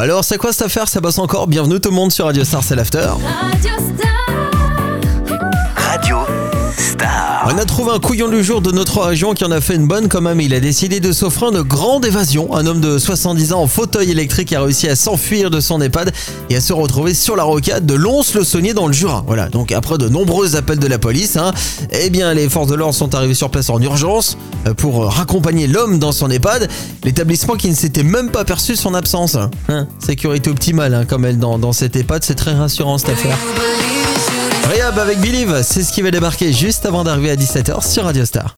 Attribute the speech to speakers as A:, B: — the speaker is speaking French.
A: Alors, c'est quoi cette affaire? Ça passe encore. Bienvenue tout le monde sur Radio Star, c'est l'after.
B: Radio Star.
A: On a trouvé un couillon du jour de notre région qui en a fait une bonne quand même. Il a décidé de s'offrir une grande évasion. Un homme de 70 ans en fauteuil électrique a réussi à s'enfuir de son EHPAD et à se retrouver sur la rocade de Lons-le-Saunier dans le Jura. Voilà, donc après de nombreux appels de la police, eh bien les forces de l'ordre sont arrivées sur place en urgence pour raccompagner l'homme dans son EHPAD. L'établissement qui ne s'était même pas perçu son absence. Sécurité optimale comme elle dans cet EHPAD, c'est très rassurant cette affaire. Rehab avec Believe, c'est ce qui va débarquer juste avant d'arriver à 17h sur Radio Star.